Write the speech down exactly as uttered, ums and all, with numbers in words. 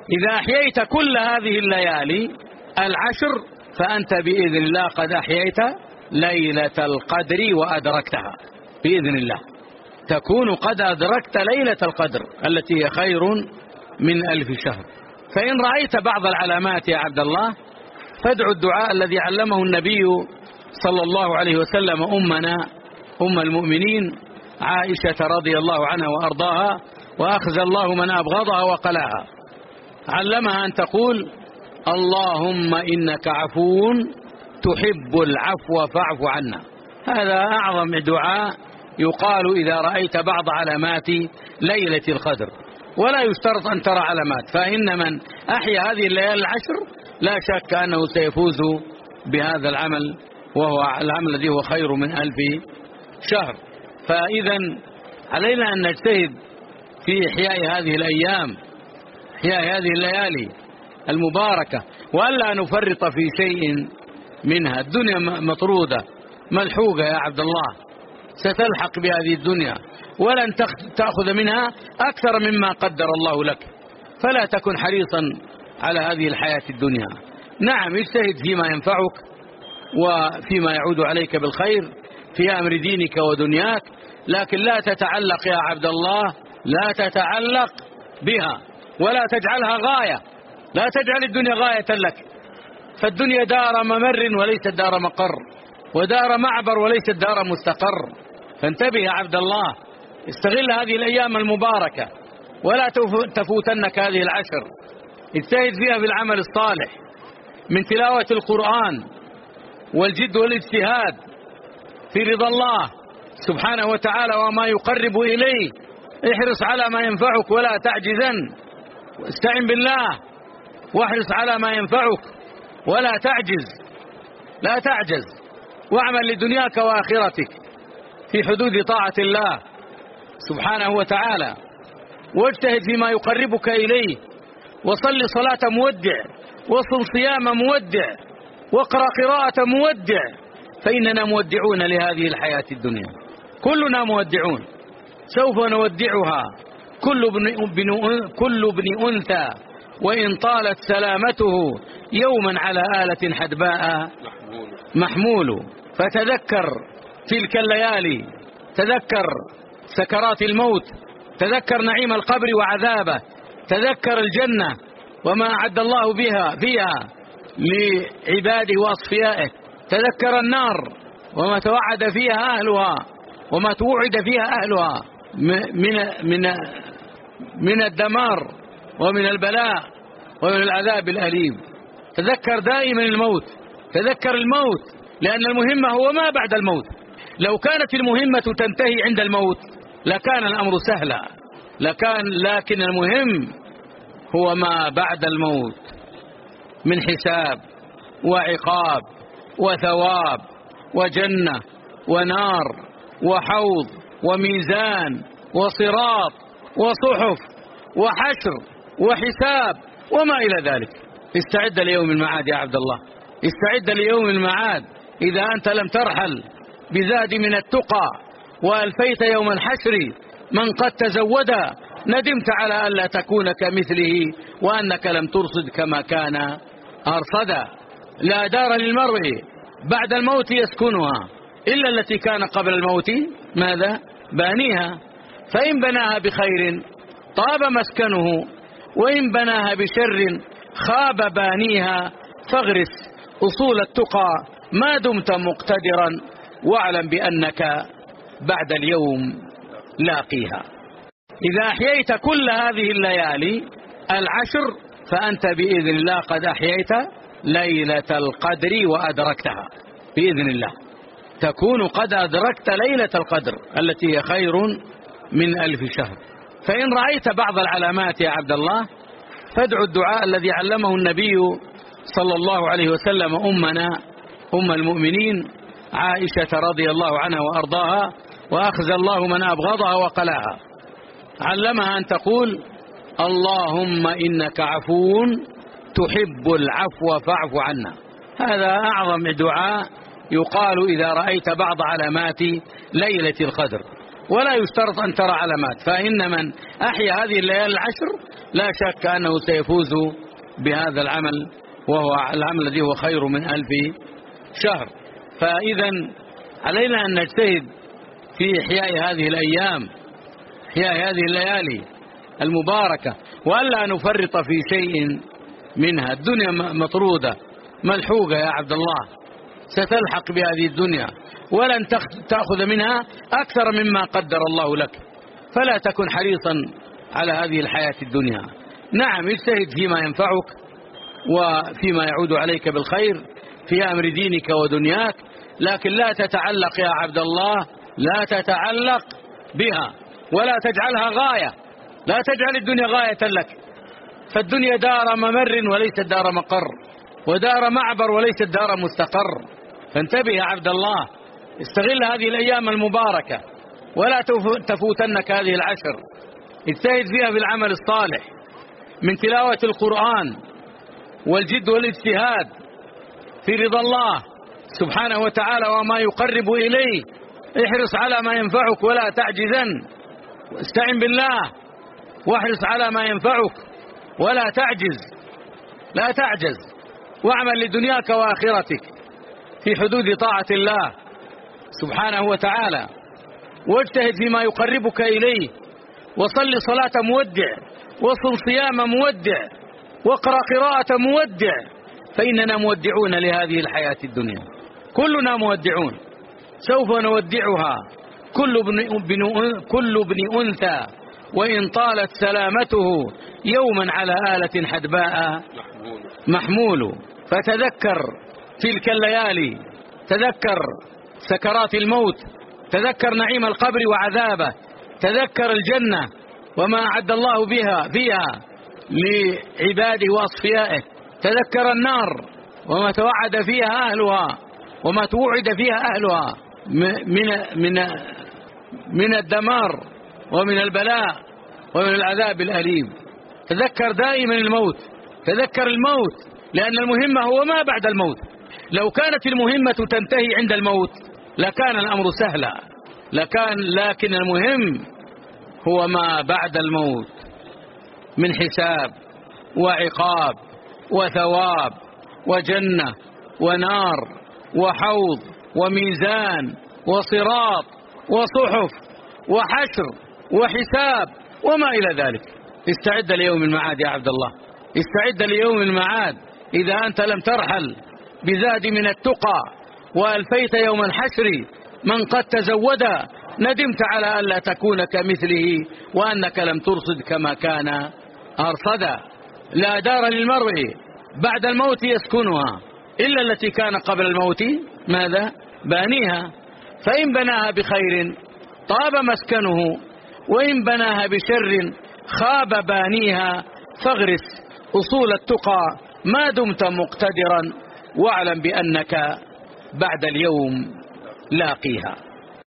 إذا أحييت كل هذه الليالي العشر فأنت بإذن الله قد أحييت ليلة القدر وأدركتها بإذن الله. تكون قد أدركت ليلة القدر التي هي خير من ألف شهر. فإن رأيت بعض العلامات يا عبد الله فادعو الدعاء الذي علمه النبي صلى الله عليه وسلم أمنا أم المؤمنين عائشة رضي الله عنها وأرضاها، وأخذ الله من أبغضها وقلاها. علمها أن تقول: اللهم إنك عفو تحب العفو فاعف عنا. هذا أعظم دعاء يقال إذا رأيت بعض علامات ليلة القدر، ولا يشترط أن ترى علامات، فإن من أحيا هذه الليالي العشر لا شك أنه سيفوز بهذا العمل، وهو العمل الذي هو خير من ألف شهر. فإذا علينا أن نجتهد في إحياء هذه الأيام، إحياء هذه الليالي المباركة، وألا نفرط في شيء منها. الدنيا مطرودة ملحوقة يا عبد الله، ستلحق بهذه الدنيا ولن تأخذ منها أكثر مما قدر الله لك، فلا تكن حريصا على هذه الحياة الدنيا. نعم، اجتهد فيما ينفعك وفيما يعود عليك بالخير في أمر دينك ودنياك، لكن لا تتعلق يا عبد الله، لا تتعلق بها ولا تجعلها غاية. لا تجعل الدنيا غاية لك، فالدنيا دار ممر وليست دار مقر، ودار معبر وليست دار مستقر. فانتبه يا عبد الله، استغل هذه الأيام المباركة ولا تفوتنك هذه العشر. اجتهد فيها بالعمل الصالح من تلاوة القرآن والجد والاجتهاد في رضا الله سبحانه وتعالى وما يقرب إليه. احرص على ما ينفعك ولا تعجزن، واستعن بالله واحرص على ما ينفعك ولا تعجز، لا تعجز، واعمل لدنياك وآخرتك في حدود طاعة الله سبحانه وتعالى، واجتهد فيما يقربك إليه، وصل صلاة مودع، وصل صيام مودع، واقرأ قراءة مودع، فإننا مودعون لهذه الحياة الدنيا، كلنا مودعون، سوف نودعها كل ابن, كل ابن أنثى وإن طالت سلامته يوما على آلة حدباء محمول. فتذكر تلك الليالي، تذكر سكرات الموت، تذكر نعيم القبر وعذابه، تذكر الجنة وما أعد الله بها فيها لعباده وأصفيائه، تذكر النار وما توعد فيها أهلها وما توعد فيها أهلها من من من الدمار ومن البلاء ومن العذاب الأليم. تذكر دائما الموت، تذكر الموت، لأن المهمة هو ما بعد الموت. لو كانت المهمة تنتهي عند الموت لكان الأمر سهلا، لكان لكن المهم هو ما بعد الموت من حساب وعقاب وثواب وجنة ونار وحوض وميزان وصراط وصحف وحشر وحساب وما إلى ذلك. استعد ليوم المعاد يا عبد الله، استعد ليوم المعاد. إذا أنت لم ترحل بزاد من التقى وألفيت يوم الحشر من قد تزودا، ندمت على ألا تكون كمثله وأنك لم ترصد كما كان أرصدا. لا دار للمرء بعد الموت يسكنها إلا التي كان قبل الموت ماذا بانيها، فإن بناها بخير طاب مسكنه وإن بناها بشر خاب بانيها. فاغرس أصول التقى ما دمت مقتدرا، واعلم بأنك بعد اليوم لاقيها. إذا أحييت كل هذه الليالي العشر فأنت بإذن الله قد أحييت ليلة القدر وأدركتها بإذن الله. تكون قد أدركت ليلة القدر التي هي خير من ألف شهر. فإن رأيت بعض العلامات يا عبد الله فادعو الدعاء الذي علمه النبي صلى الله عليه وسلم أمنا أم المؤمنين عائشة رضي الله عنها وأرضاها، وأخذ الله من أبغضها وقلاها. علمها أن تقول: اللهم إنك عفو تحب العفو فاعف عنا. هذا أعظم دعاء يقال إذا رأيت بعض علامات ليلة القدر، ولا يشترط أن ترى علامات، فإن من أحيا هذه الليالي العشر لا شك أنه سيفوز بهذا العمل، وهو العمل الذي هو خير من ألف شهر. فإذا علينا أن نجتهد في إحياء هذه الأيام، إحياء هذه الليالي المباركة، وألا نفرط في شيء منها. الدنيا مطرودة ملحوقة يا عبد الله، ستلحق بهذه الدنيا ولن تأخذ منها أكثر مما قدر الله لك، فلا تكن حريصا على هذه الحياة الدنيا. نعم اجتهد فيما ينفعك وفيما يعود عليك بالخير في أمر دينك ودنياك، لكن لا تتعلق يا عبد الله، لا تتعلق بها ولا تجعلها غاية، لا تجعل الدنيا غاية لك، فالدنيا دار ممر وليست دار مقر، ودار معبر وليست دار مستقر. فانتبه يا عبد الله، استغل هذه الأيام المباركة ولا تفوتنك هذه العشر، اجتهد فيها بالعمل الصالح من تلاوة القرآن والجد والاجتهاد في رضا الله سبحانه وتعالى وما يقرب إليه. احرص على ما ينفعك ولا تعجزن، واستعن بالله واحرص على ما ينفعك ولا تعجز، لا تعجز، واعمل لدنياك وآخرتك في حدود طاعة الله سبحانه وتعالى، واجتهد فيما يقربك إليه، وصل صلاة مودع، وصل صيام مودع، واقرأ قراءة مودع، فإننا مودعون لهذه الحياة الدنيا، كلنا مودعون، سوف نودعها كل ابن, كل ابن أنثى وإن طالت سلامته يوما على آلة حدباء محمول. فتذكر تلك الليالي، تذكر سكرات الموت، تذكر نعيم القبر وعذابه، تذكر الجنة وما أعد الله بها فيها لعباده وأصفيائه، تذكر النار وما توعد فيها أهلها وما توعد فيها أهلها من من من الدمار ومن البلاء ومن العذاب الأليم. تذكر دائما الموت، تذكر الموت، لأن المهمة هو ما بعد الموت. لو كانت المهمة تنتهي عند الموت لكان الأمر سهلا، لكان لكن المهم هو ما بعد الموت من حساب وعقاب وثواب وجنة ونار وحوض وميزان وصراط وصحف وحشر وحساب وما إلى ذلك. استعد ليوم المعاد يا عبد الله، استعد ليوم المعاد. إذا أنت لم ترحل بزاد من التقى وألفيت يوم الحشر من قد تزود، ندمت على ألا تكون كمثله وأنك لم ترصد كما كان أرصدا. لا دار للمرء بعد الموت يسكنها إلا التي كان قبل الموت ماذا بانيها، فإن بناها بخير طاب مسكنه وإن بناها بشر خاب بانيها. فاغرس أصول التقى ما دمت مقتدرا، واعلم بأنك بعد اليوم لاقيها.